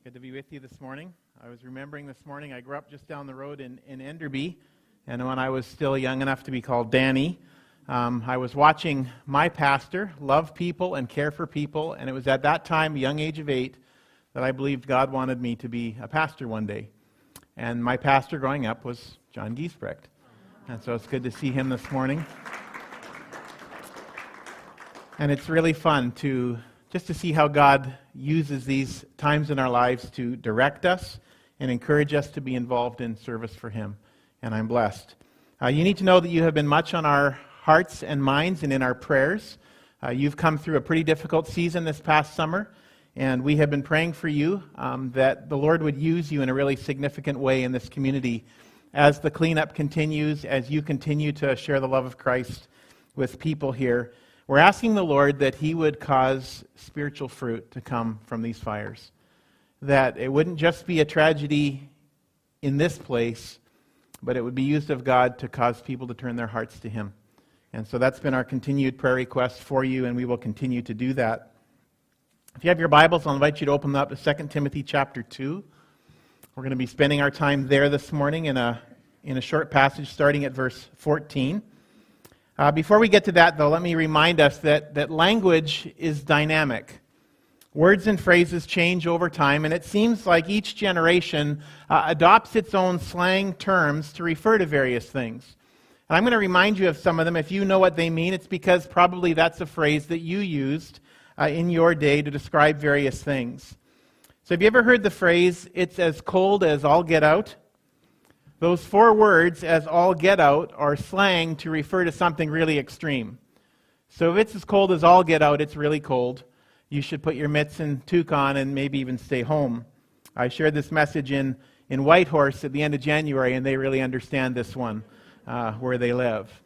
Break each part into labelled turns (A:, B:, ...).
A: Good to be with you this morning. I was remembering this morning, I grew up just down the road in Enderby, and when I was still young enough to be called Danny, I was watching my pastor love people and care for people, and it was at that time, a young age of 8, that I believed God wanted me to be a pastor one day. And my pastor growing up was John Giesbrecht. And so it's good to see him this morning. And it's really fun to see how God uses these times in our lives to direct us and encourage us to be involved in service for Him. And I'm blessed. You need to know that you have been much on our hearts and minds and in our prayers. You've come through a pretty difficult season this past summer, and we have been praying for you that the Lord would use you in a really significant way in this community as the cleanup continues, as you continue to share the love of Christ with people here. We're asking the Lord that He would cause spiritual fruit to come from these fires. That it wouldn't just be a tragedy in this place, but it would be used of God to cause people to turn their hearts to Him. And so that's been our continued prayer request for you, and we will continue to do that. If you have your Bibles, I'll invite you to open them up to 2 Timothy chapter 2. We're going to be spending our time there this morning in a short passage starting at verse 14. Before we get to that, though, let me remind us that language is dynamic. Words and phrases change over time, and it seems like each generation adopts its own slang terms to refer to various things. And I'm going to remind you of some of them. If you know what they mean, it's because probably that's a phrase that you used in your day to describe various things. So have you ever heard the phrase, "It's as cold as all get out"? Those 4 words, "as all get out," are slang to refer to something really extreme. So if it's as cold as all get out, it's really cold. You should put your mitts and toque on and maybe even stay home. I shared this message in Whitehorse at the end of January, and they really understand this one where they live.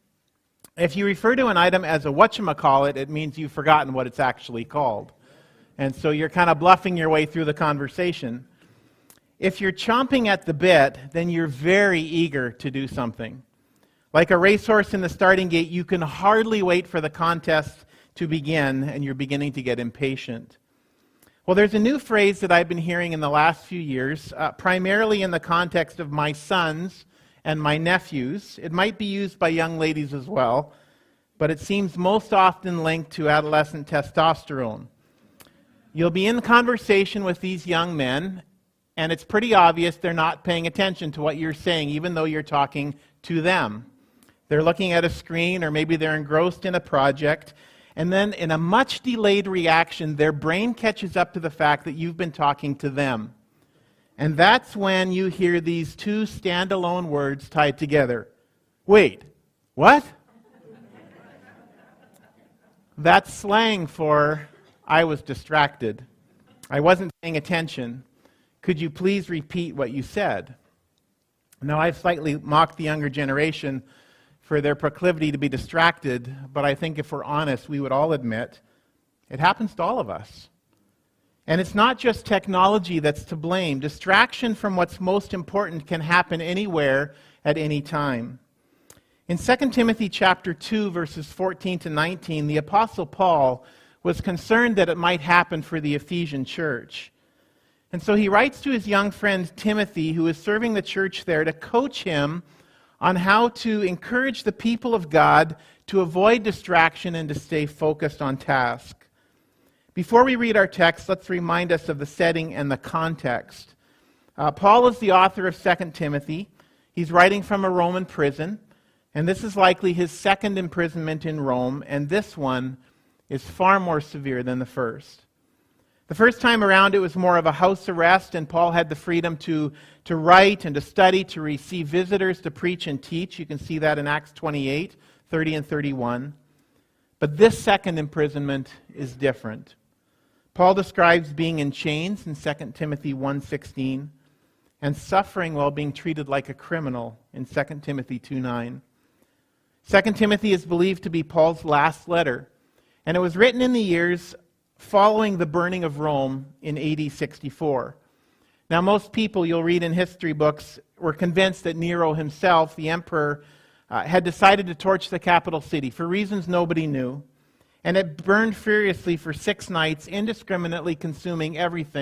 A: If you refer to an item as a whatchamacallit, it means you've forgotten what it's actually called. And so you're kind of bluffing your way through the conversation. If you're chomping at the bit, then you're very eager to do something. Like a racehorse in the starting gate, you can hardly wait for the contest to begin, and you're beginning to get impatient. Well, there's a new phrase that I've been hearing in the last few years, primarily in the context of my sons and my nephews. It might be used by young ladies as well, but it seems most often linked to adolescent testosterone. You'll be in conversation with these young men, and it's pretty obvious they're not paying attention to what you're saying, even though you're talking to them. They're looking at a screen, or maybe they're engrossed in a project, and then in a much delayed reaction, their brain catches up to the fact that you've been talking to them. And that's when you hear these 2 standalone words tied together. Wait, what? That's slang for, "I was distracted. I wasn't paying attention. Could you please repeat what you said?" Now, I've slightly mocked the younger generation for their proclivity to be distracted, but I think if we're honest, we would all admit it happens to all of us. And it's not just technology that's to blame. Distraction from what's most important can happen anywhere at any time. In 2 Timothy chapter 2, verses 14 to 19, the Apostle Paul was concerned that it might happen for the Ephesian church. And so he writes to his young friend Timothy, who is serving the church there, to coach him on how to encourage the people of God to avoid distraction and to stay focused on task. Before we read our text, let's remind us of the setting and the context. Paul is the author of 2 Timothy. He's writing from a Roman prison, and this is likely his second imprisonment in Rome, and this one is far more severe than the first. The first time around, it was more of a house arrest, and Paul had the freedom to write and to study, to receive visitors, to preach and teach. You can see that in Acts 28, 30 and 31. But this second imprisonment is different. Paul describes being in chains in 2 Timothy 1:16 and suffering while being treated like a criminal in 2 Timothy 2:9. 2 Timothy is believed to be Paul's last letter, and it was written in the years following the burning of Rome in AD 64. Now, most people you'll read in history books were convinced that Nero himself, the emperor, had decided to torch the capital city for reasons nobody knew. And it burned furiously for 6 nights, indiscriminately consuming everything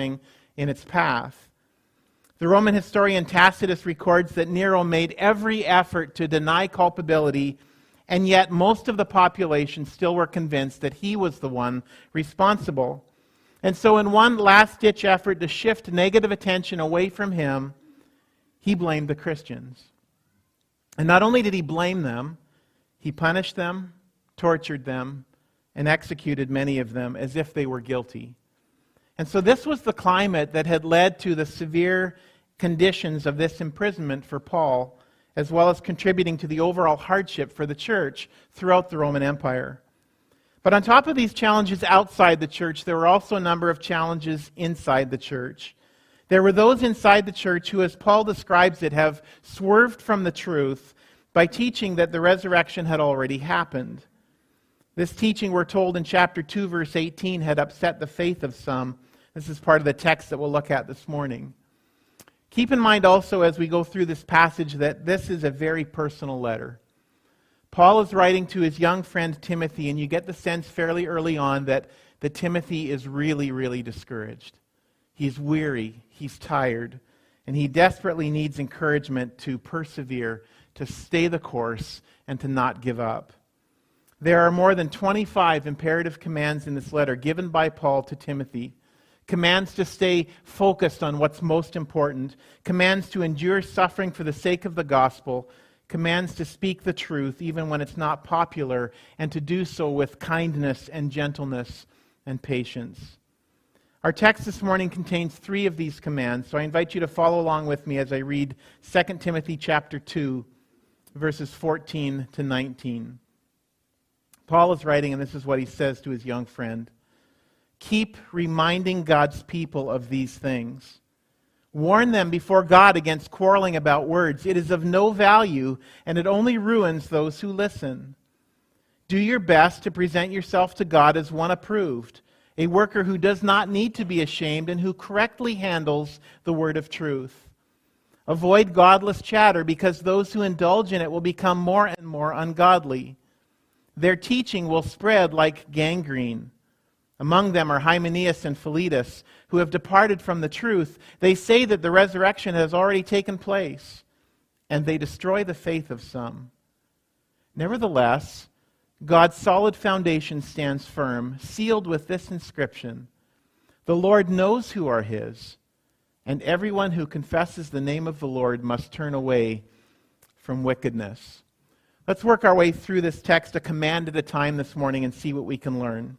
A: in its path. The Roman historian Tacitus records that Nero made every effort to deny culpability, and yet most of the population still were convinced that he was the one responsible. And so in one last-ditch effort to shift negative attention away from him, he blamed the Christians. And not only did he blame them, he punished them, tortured them, and executed many of them as if they were guilty. And so this was the climate that had led to the severe conditions of this imprisonment for Paul, as well as contributing to the overall hardship for the church throughout the Roman Empire. But on top of these challenges outside the church, there were also a number of challenges inside the church. There were those inside the church who, as Paul describes it, have swerved from the truth by teaching that the resurrection had already happened. This teaching, we're told in chapter 2, verse 18, had upset the faith of some. This is part of the text that we'll look at this morning. Keep in mind also as we go through this passage that this is a very personal letter. Paul is writing to his young friend Timothy, and you get the sense fairly early on that Timothy is really, really discouraged. He's weary, he's tired, and he desperately needs encouragement to persevere, to stay the course, and to not give up. There are more than 25 imperative commands in this letter given by Paul to Timothy. Commands to stay focused on what's most important. Commands to endure suffering for the sake of the gospel. Commands to speak the truth even when it's not popular, and to do so with kindness and gentleness and patience. Our text this morning contains 3 of these commands, so I invite you to follow along with me as I read 2 Timothy chapter 2, verses 14 to 19. Paul is writing, and this is what he says to his young friend. Keep reminding God's people of these things. Warn them before God against quarreling about words. It is of no value, and it only ruins those who listen. Do your best to present yourself to God as one approved, a worker who does not need to be ashamed and who correctly handles the word of truth. Avoid godless chatter, because those who indulge in it will become more and more ungodly. Their teaching will spread like gangrene. Among them are Hymenaeus and Philetus, who have departed from the truth. They say that the resurrection has already taken place, and they destroy the faith of some. Nevertheless, God's solid foundation stands firm, sealed with this inscription: The Lord knows who are His, and everyone who confesses the name of the Lord must turn away from wickedness. Let's work our way through this text a command at a time this morning and see what we can learn.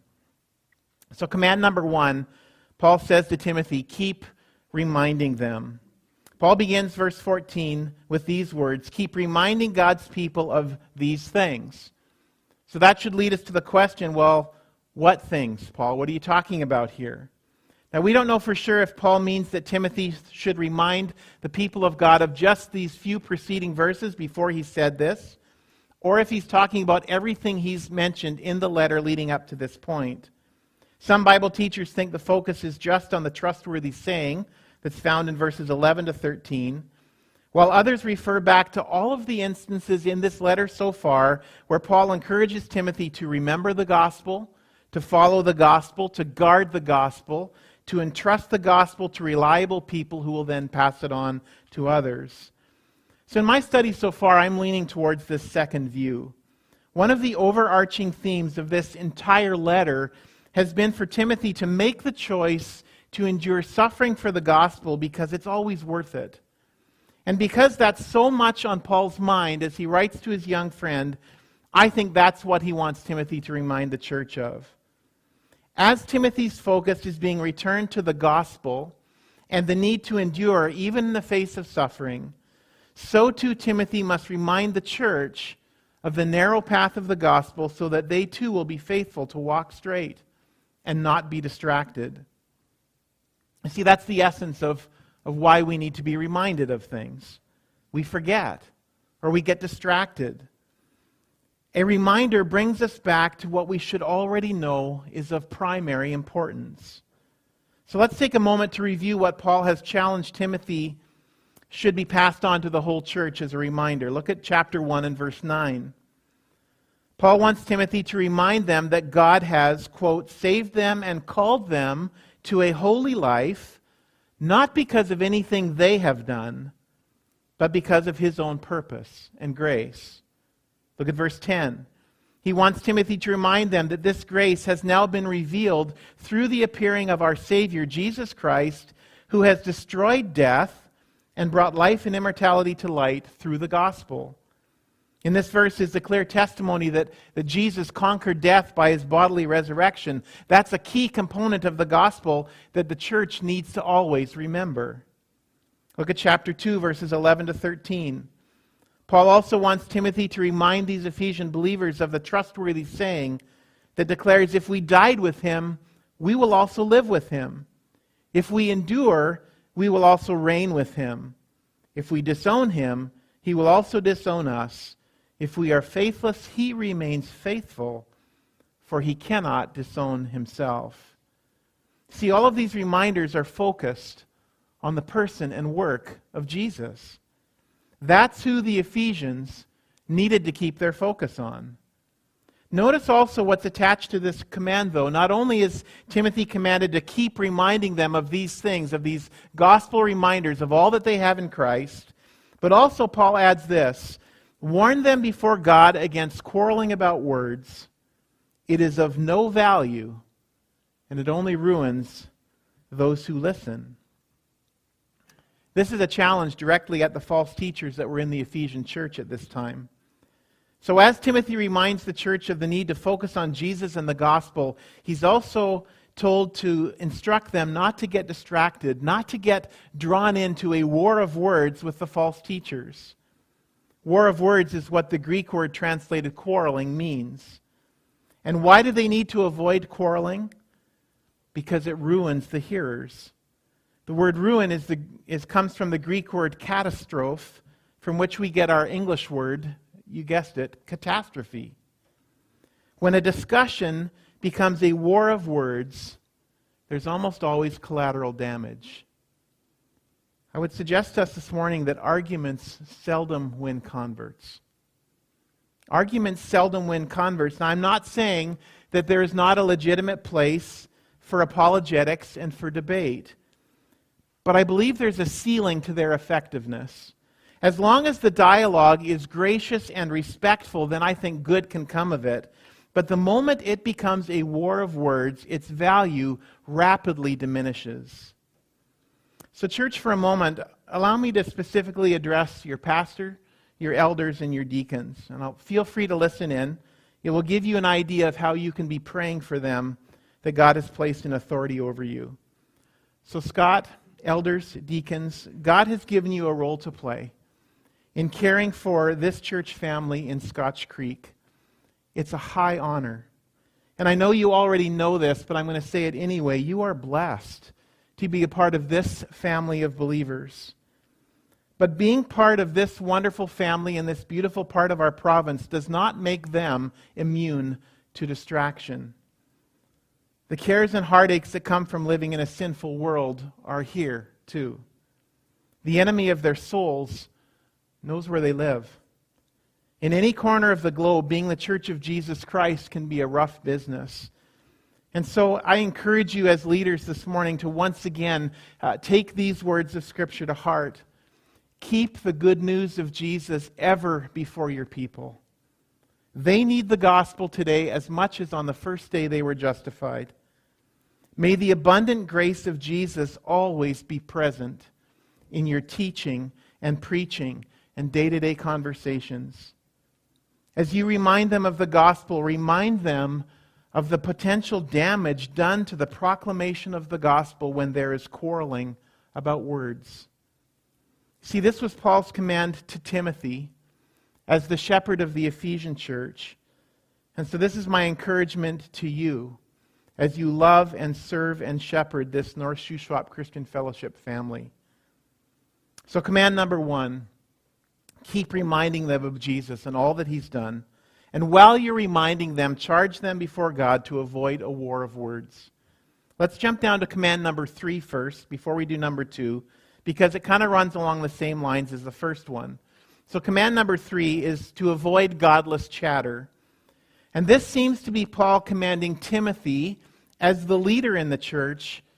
A: So command number 1, Paul says to Timothy, keep reminding them. Paul begins verse 14 with these words, keep reminding God's people of these things. So that should lead us to the question, well, what things, Paul? What are you talking about here? Now, we don't know for sure if Paul means that Timothy should remind the people of God of just these few preceding verses before he said this, or if he's talking about everything he's mentioned in the letter leading up to this point. Some Bible teachers think the focus is just on the trustworthy saying that's found in verses 11 to 13, while others refer back to all of the instances in this letter so far where Paul encourages Timothy to remember the gospel, to follow the gospel, to guard the gospel, to entrust the gospel to reliable people who will then pass it on to others. So in my study so far, I'm leaning towards this second view. One of the overarching themes of this entire letter has been for Timothy to make the choice to endure suffering for the gospel because it's always worth it. And because that's so much on Paul's mind as he writes to his young friend, I think that's what he wants Timothy to remind the church of. As Timothy's focus is being returned to the gospel and the need to endure even in the face of suffering, so too Timothy must remind the church of the narrow path of the gospel so that they too will be faithful to walk straight and not be distracted. You see, that's the essence of why we need to be reminded of things. We forget, or we get distracted. A reminder brings us back to what we should already know is of primary importance. So let's take a moment to review what Paul has challenged Timothy should be passed on to the whole church as a reminder. Look at chapter 1 and verse 9. Paul wants Timothy to remind them that God has, quote, saved them and called them to a holy life, not because of anything they have done, but because of his own purpose and grace. Look at verse 10. He wants Timothy to remind them that this grace has now been revealed through the appearing of our Savior, Jesus Christ, who has destroyed death and brought life and immortality to light through the gospel. In this verse is the clear testimony that Jesus conquered death by his bodily resurrection. That's a key component of the gospel that the church needs to always remember. Look at chapter 2, verses 11 to 13. Paul also wants Timothy to remind these Ephesian believers of the trustworthy saying that declares, if we died with him, we will also live with him. If we endure, we will also reign with him. If we disown him, he will also disown us. If we are faithless, he remains faithful, for he cannot disown himself. See, all of these reminders are focused on the person and work of Jesus. That's who the Ephesians needed to keep their focus on. Notice also what's attached to this command, though. Not only is Timothy commanded to keep reminding them of these things, of these gospel reminders of all that they have in Christ, but also Paul adds this, warn them before God against quarreling about words. It is of no value, and it only ruins those who listen. This is a challenge directly at the false teachers that were in the Ephesian church at this time. So as Timothy reminds the church of the need to focus on Jesus and the gospel, he's also told to instruct them not to get distracted, not to get drawn into a war of words with the false teachers. War of words is what the Greek word translated quarreling means. And why do they need to avoid quarreling? Because it ruins the hearers. The word ruin comes from the Greek word catastrophe, from which we get our English word, you guessed it, catastrophe. When a discussion becomes a war of words, there's almost always collateral damage. I would suggest to us this morning that arguments seldom win converts. Arguments seldom win converts. Now, I'm not saying that there is not a legitimate place for apologetics and for debate. But I believe there's a ceiling to their effectiveness. As long as the dialogue is gracious and respectful, then I think good can come of it. But the moment it becomes a war of words, its value rapidly diminishes. So church, for a moment, allow me to specifically address your pastor, your elders, and your deacons. And feel free to listen in. It will give you an idea of how you can be praying for them that God has placed in authority over you. So Scott, elders, deacons, God has given you a role to play in caring for this church family in Scotch Creek. It's a high honor. And I know you already know this, but I'm going to say it anyway. You are blessed to be a part of this family of believers. But being part of this wonderful family in this beautiful part of our province does not make them immune to distraction. The cares and heartaches that come from living in a sinful world are here, too. The enemy of their souls knows where they live. In any corner of the globe, being the church of Jesus Christ can be a rough business. And so I encourage you as leaders this morning to once again take these words of Scripture to heart. Keep the good news of Jesus ever before your people. They need the gospel today as much as on the first day they were justified. May the abundant grace of Jesus always be present in your teaching and preaching and day-to-day conversations. As you remind them of the gospel, remind them of the potential damage done to the proclamation of the gospel when there is quarreling about words. See, this was Paul's command to Timothy as the shepherd of the Ephesian church. And so this is my encouragement to you as you love and serve and shepherd this North Shuswap Christian Fellowship family. So command number 1, keep reminding them of Jesus and all that He's done. And while you're reminding them, charge them before God to avoid a war of words. Let's jump down to command number 3 first, before we do number 2, because it kind of runs along the same lines as the first one. So command number 3 is to avoid godless chatter. And this seems to be Paul commanding Timothy, as the leader in the church,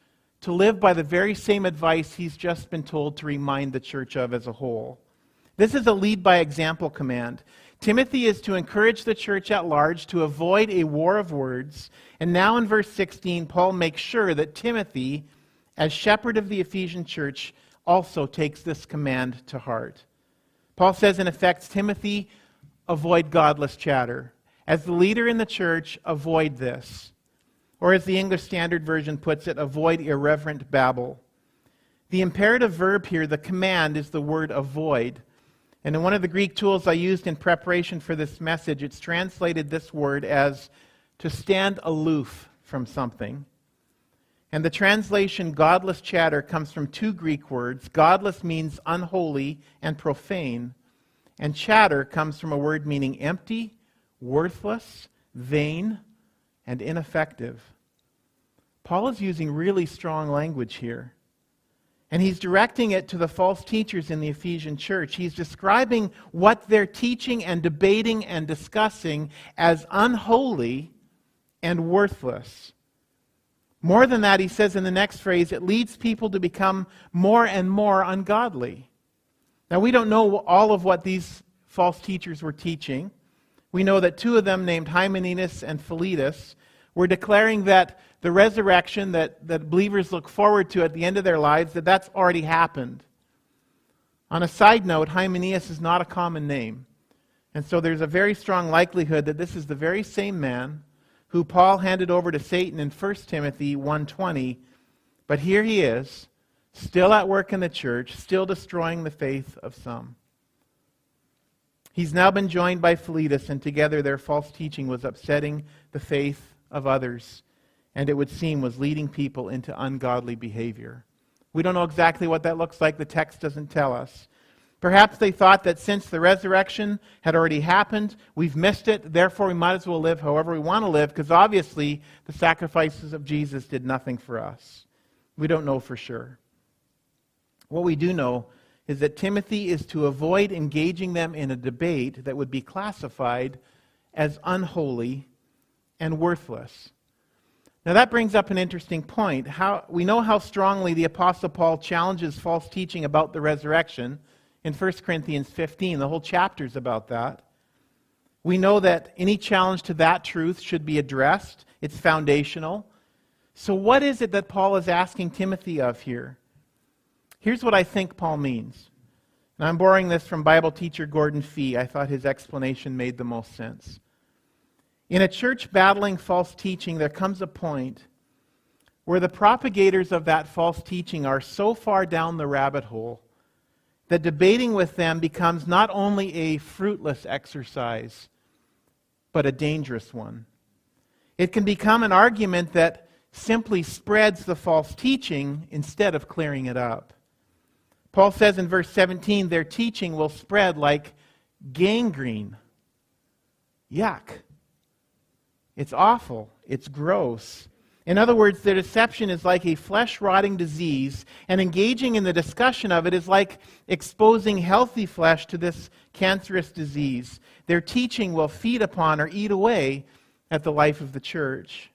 A: to live by the very same advice he's just been told to remind the church of as a whole. This is a lead by example command. Timothy is to encourage the church at large to avoid a war of words. And now in verse 16, Paul makes sure that Timothy, as shepherd of the Ephesian church, also takes this command to heart. Paul says, in effect, Timothy, avoid godless chatter. As the leader in the church, avoid this. Or as the English Standard Version puts it, avoid irreverent babble. The imperative verb here, the command, is the word avoid. And in one of the Greek tools I used in preparation for this message, it's translated this word as to stand aloof from something. And the translation godless chatter comes from two Greek words. Godless means unholy and profane. And chatter comes from a word meaning empty, worthless, vain, and ineffective. Paul is using really strong language here. And he's directing it to the false teachers in the Ephesian church. He's describing what they're teaching and debating and discussing as unholy and worthless. More than that, he says in the next phrase, it leads people to become more and more ungodly. Now, we don't know all of what these false teachers were teaching. We know that two of them, named Hymenaeus and Philetus, were declaring that the resurrection that believers look forward to at the end of their lives, that's already happened. On a side note, Hymenaeus is not a common name. And so there's a very strong likelihood that this is the very same man who Paul handed over to Satan in 1 Timothy 1:20. But here he is, still at work in the church, still destroying the faith of some. He's now been joined by Philetus, and together their false teaching was upsetting the faith of others, and it would seem was leading people into ungodly behavior. We don't know exactly what that looks like. The text doesn't tell us. Perhaps they thought that since the resurrection had already happened, we've missed it, therefore we might as well live however we want to live, because obviously the sacrifices of Jesus did nothing for us. We don't know for sure. What we do know is that Timothy is to avoid engaging them in a debate that would be classified as unholy and worthless. Now that brings up an interesting point. We know how strongly the Apostle Paul challenges false teaching about the resurrection in 1 Corinthians 15. The whole chapter is about that. We know that any challenge to that truth should be addressed. It's foundational. So what is it that Paul is asking Timothy of here? Here's what I think Paul means. And I'm borrowing this from Bible teacher Gordon Fee. I thought his explanation made the most sense. In a church battling false teaching, there comes a point where the propagators of that false teaching are so far down the rabbit hole that debating with them becomes not only a fruitless exercise, but a dangerous one. It can become an argument that simply spreads the false teaching instead of clearing it up. Paul says in verse 17, their teaching will spread like gangrene. Yuck. It's awful. It's gross. In other words, their deception is like a flesh-rotting disease, and engaging in the discussion of it is like exposing healthy flesh to this cancerous disease. Their teaching will feed upon or eat away at the life of the church.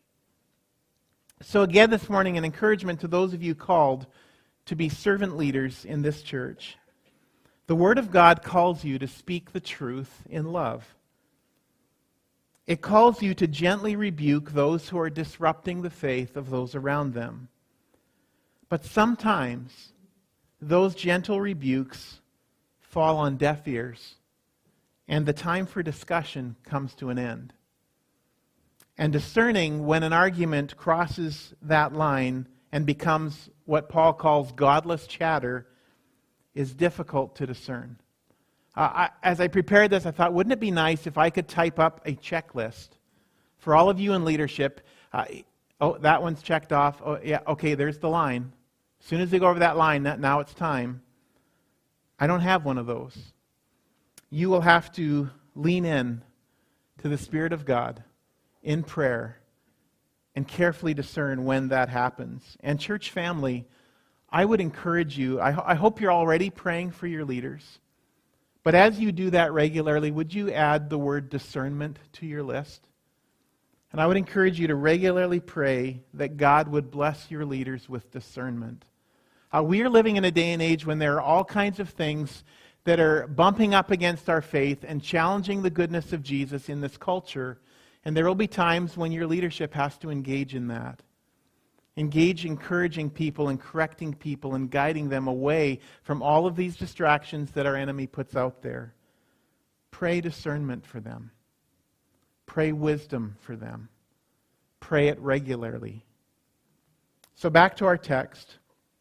A: So again this morning, an encouragement to those of you called to be servant leaders in this church. The Word of God calls you to speak the truth in love. It calls you to gently rebuke those who are disrupting the faith of those around them. But sometimes those gentle rebukes fall on deaf ears, and the time for discussion comes to an end. And discerning when an argument crosses that line and becomes what Paul calls godless chatter is difficult to discern. As I prepared this, I thought, wouldn't it be nice if I could type up a checklist for all of you in leadership? That one's checked off. Oh, yeah, okay, there's the line. As soon as they go over that line, now it's time. I don't have one of those. You will have to lean in to the Spirit of God in prayer and carefully discern when that happens. And church family, I would encourage you, I hope you're already praying for your leaders. But as you do that regularly, would you add the word discernment to your list? And I would encourage you to regularly pray that God would bless your leaders with discernment. We are living in a day and age when there are all kinds of things that are bumping up against our faith and challenging the goodness of Jesus in this culture. And there will be times when your leadership has to engage in that. Engage encouraging people and correcting people and guiding them away from all of these distractions that our enemy puts out there. Pray discernment for them. Pray wisdom for them. Pray it regularly. So back to our text.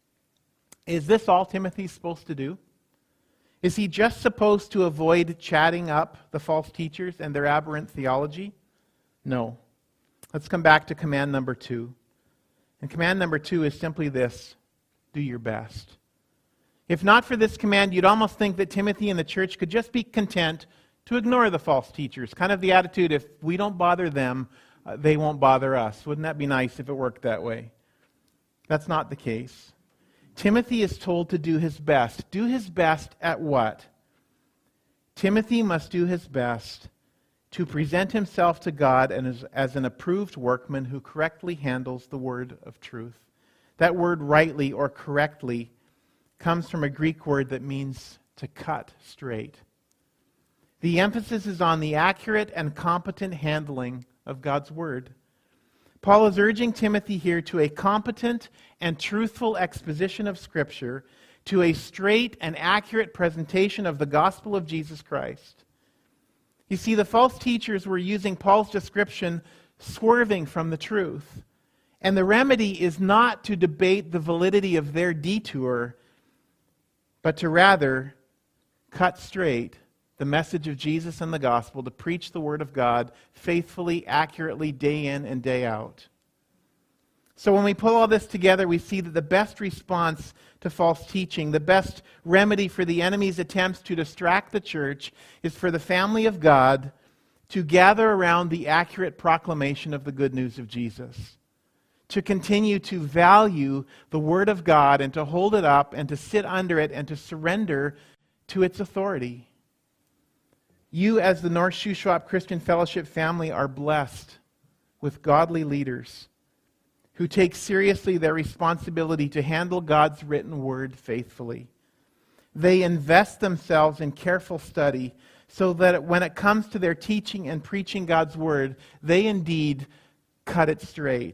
A: Is this all Timothy's supposed to do? Is he just supposed to avoid chatting up the false teachers and their aberrant theology? No. Let's come back to command number 2. And command number 2 is simply this: do your best. If not for this command, you'd almost think that Timothy and the church could just be content to ignore the false teachers. Kind of the attitude, if we don't bother them, they won't bother us. Wouldn't that be nice if it worked that way? That's not the case. Timothy is told to do his best. Do his best at what? Timothy must do his best to present himself to God and as an approved workman who correctly handles the word of truth. That word rightly or correctly comes from a Greek word that means to cut straight. The emphasis is on the accurate and competent handling of God's word. Paul is urging Timothy here to a competent and truthful exposition of Scripture, to a straight and accurate presentation of the gospel of Jesus Christ. You see, the false teachers were using Paul's description swerving from the truth. And the remedy is not to debate the validity of their detour, but to rather cut straight the message of Jesus and the gospel, to preach the word of God faithfully, accurately, day in and day out. So when we pull all this together, we see that the best response to false teaching, the best remedy for the enemy's attempts to distract the church, is for the family of God to gather around the accurate proclamation of the good news of Jesus. To continue to value the word of God and to hold it up and to sit under it and to surrender to its authority. You, as the North Shuswap Christian Fellowship family, are blessed with godly leaders who take seriously their responsibility to handle God's written word faithfully. They invest themselves in careful study so that when it comes to their teaching and preaching God's word, they indeed cut it straight.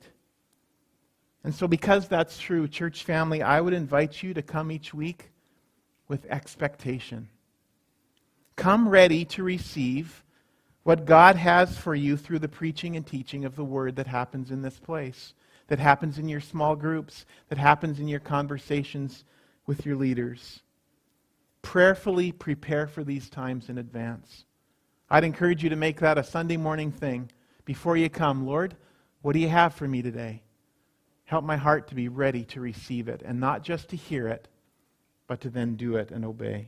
A: And so because that's true, church family, I would invite you to come each week with expectation. Come ready to receive what God has for you through the preaching and teaching of the word that happens in this place, that happens in your small groups, that happens in your conversations with your leaders. Prayerfully prepare for these times in advance. I'd encourage you to make that a Sunday morning thing. Before you come, Lord, what do you have for me today? Help my heart to be ready to receive it, and not just to hear it, but to then do it and obey.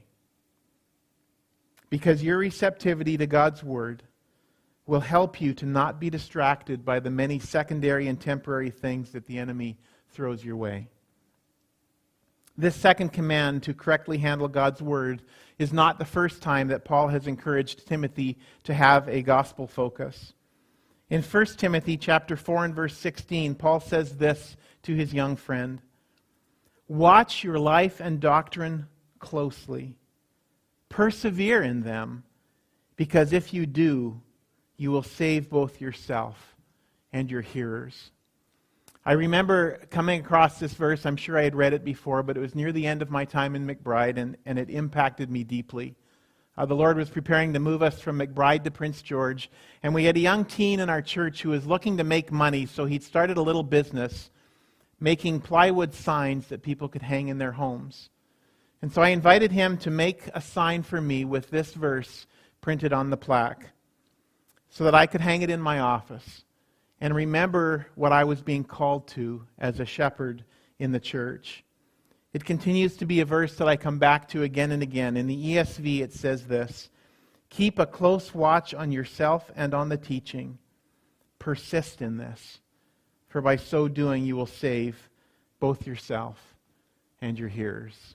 A: Because your receptivity to God's word will help you to not be distracted by the many secondary and temporary things that the enemy throws your way. This second command to correctly handle God's word is not the first time that Paul has encouraged Timothy to have a gospel focus. In 1 Timothy chapter 4 and verse 16, Paul says this to his young friend: "Watch your life and doctrine closely. Persevere in them, because if you do, you will save both yourself and your hearers." I remember coming across this verse. I'm sure I had read it before, but it was near the end of my time in McBride, and it impacted me deeply. The Lord was preparing to move us from McBride to Prince George, and we had a young teen in our church who was looking to make money, so he'd started a little business making plywood signs that people could hang in their homes. And so I invited him to make a sign for me with this verse printed on the plaque so that I could hang it in my office and remember what I was being called to as a shepherd in the church. It continues to be a verse that I come back to again and again. In the ESV it says this: "Keep a close watch on yourself and on the teaching. Persist in this, for by so doing you will save both yourself and your hearers."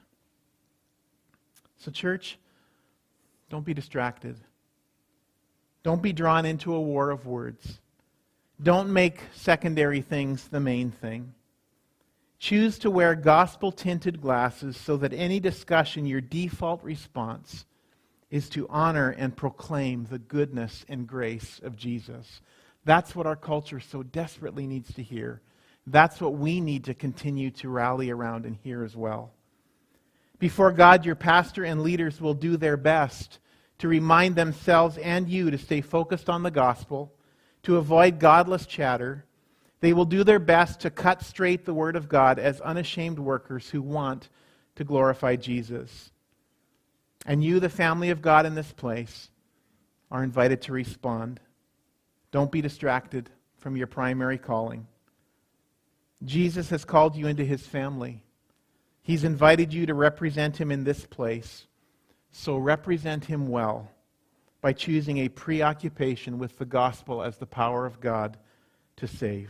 A: So church, don't be distracted. Don't be drawn into a war of words. Don't make secondary things the main thing. Choose to wear gospel-tinted glasses so that any discussion, your default response is to honor and proclaim the goodness and grace of Jesus. That's what our culture so desperately needs to hear. That's what we need to continue to rally around and hear as well. Before God, your pastor and leaders will do their best to remind themselves and you to stay focused on the gospel, to avoid godless chatter. They will do their best to cut straight the Word of God as unashamed workers who want to glorify Jesus. And you, the family of God in this place, are invited to respond. Don't be distracted from your primary calling. Jesus has called you into His family. He's invited you to represent Him in this place. So represent Him well by choosing a preoccupation with the gospel as the power of God to save.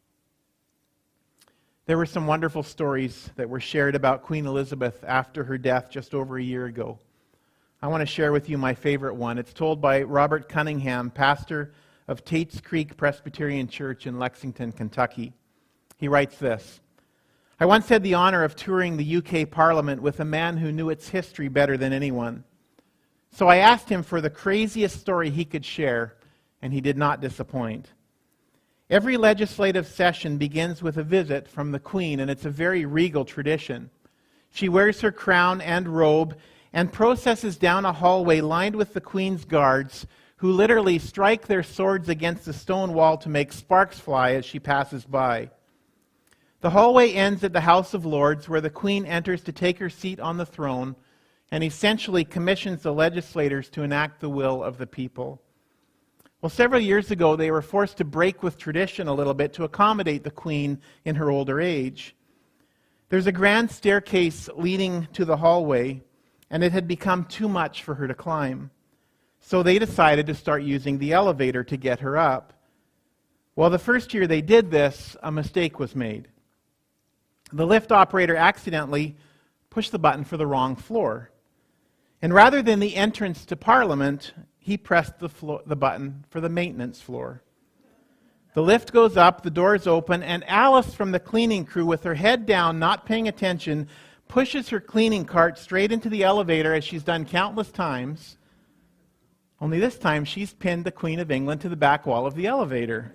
A: There were some wonderful stories that were shared about Queen Elizabeth after her death just over a year ago. I want to share with you my favorite one. It's told by Robert Cunningham, pastor of Tates Creek Presbyterian Church in Lexington, Kentucky. He writes this: I once had the honor of touring the UK Parliament with a man who knew its history better than anyone. So I asked him for the craziest story he could share, and he did not disappoint. Every legislative session begins with a visit from the Queen, and it's a very regal tradition. She wears her crown and robe and processes down a hallway lined with the Queen's guards, who literally strike their swords against the stone wall to make sparks fly as she passes by. The hallway ends at the House of Lords, where the Queen enters to take her seat on the throne and essentially commissions the legislators to enact the will of the people. Well, several years ago, they were forced to break with tradition a little bit to accommodate the Queen in her older age. There's a grand staircase leading to the hallway, and it had become too much for her to climb. So they decided to start using the elevator to get her up. Well, the first year they did this, a mistake was made. The lift operator accidentally pushed the button for the wrong floor. And rather than the entrance to Parliament, he pressed the button for the maintenance floor. The lift goes up, the doors open, and Alice from the cleaning crew, with her head down, not paying attention, pushes her cleaning cart straight into the elevator, as she's done countless times. Only this time she's pinned the Queen of England to the back wall of the elevator.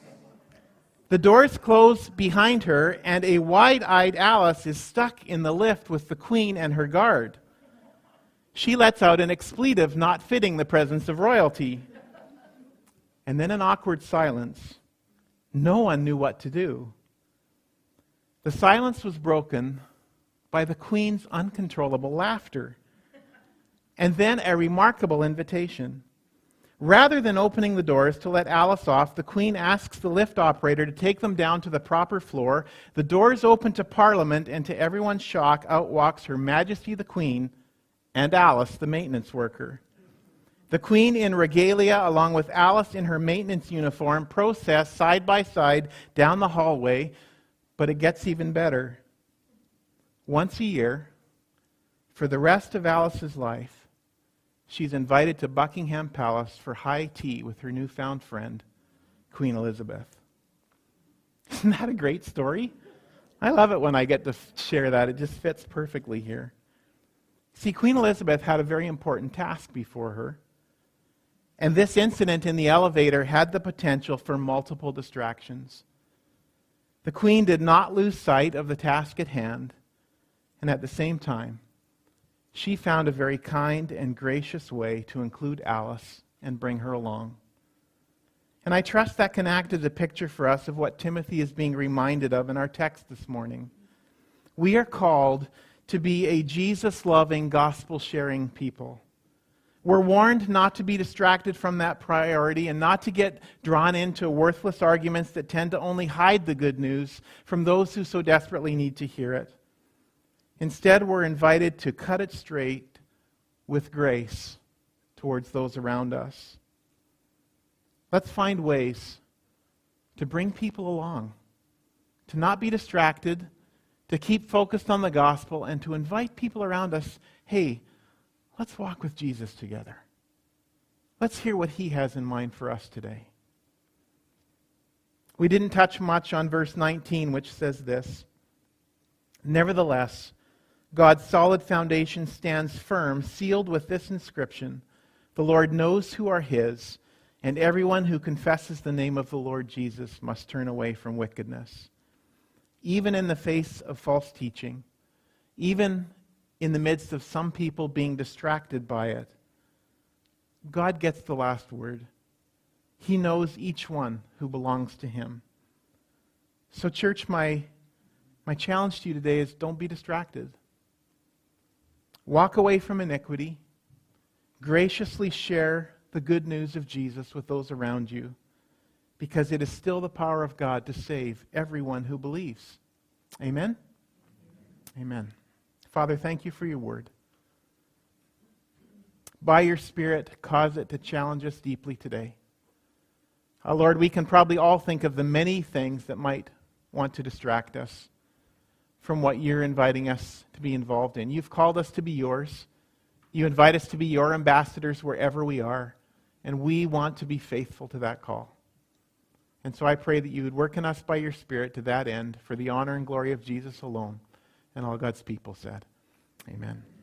A: The doors close behind her, and a wide-eyed Alice is stuck in the lift with the Queen and her guard. She lets out an expletive not fitting the presence of royalty. And then an awkward silence. No one knew what to do. The silence was broken by the Queen's uncontrollable laughter. And then a remarkable invitation. Rather than opening the doors to let Alice off, the Queen asks the lift operator to take them down to the proper floor. The doors open to Parliament, and to everyone's shock, out walks Her Majesty the Queen and Alice, the maintenance worker. The Queen in regalia, along with Alice in her maintenance uniform, process side by side down the hallway, but it gets even better. Once a year, for the rest of Alice's life, she's invited to Buckingham Palace for high tea with her newfound friend, Queen Elizabeth. Isn't that a great story? I love it when I get to share that. It just fits perfectly here. See, Queen Elizabeth had a very important task before her. And this incident in the elevator had the potential for multiple distractions. The Queen did not lose sight of the task at hand, and at the same time, she found a very kind and gracious way to include Alice and bring her along. And I trust that can act as a picture for us of what Timothy is being reminded of in our text this morning. We are called to be a Jesus-loving, gospel-sharing people. We're warned not to be distracted from that priority and not to get drawn into worthless arguments that tend to only hide the good news from those who so desperately need to hear it. Instead, we're invited to cut it straight with grace towards those around us. Let's find ways to bring people along, to not be distracted, to keep focused on the gospel, and to invite people around us, hey, let's walk with Jesus together. Let's hear what He has in mind for us today. We didn't touch much on verse 19, which says this: "Nevertheless, God's solid foundation stands firm, sealed with this inscription: The Lord knows who are his, and everyone who confesses the name of the Lord Jesus must turn away from wickedness." Even in the face of false teaching, even in the midst of some people being distracted by it, God gets the last word. He knows each one who belongs to him. So church, my challenge to you today is don't be distracted. Walk away from iniquity. Graciously share the good news of Jesus with those around you, because it is still the power of God to save everyone who believes. Amen? Amen. Father, thank you for your word. By your Spirit, cause it to challenge us deeply today. Lord, we can probably all think of the many things that might want to distract us from what you're inviting us to be involved in. You've called us to be yours. You invite us to be your ambassadors wherever we are, and we want to be faithful to that call. And so I pray that you would work in us by your Spirit to that end, for the honor and glory of Jesus alone. And all God's people said, amen.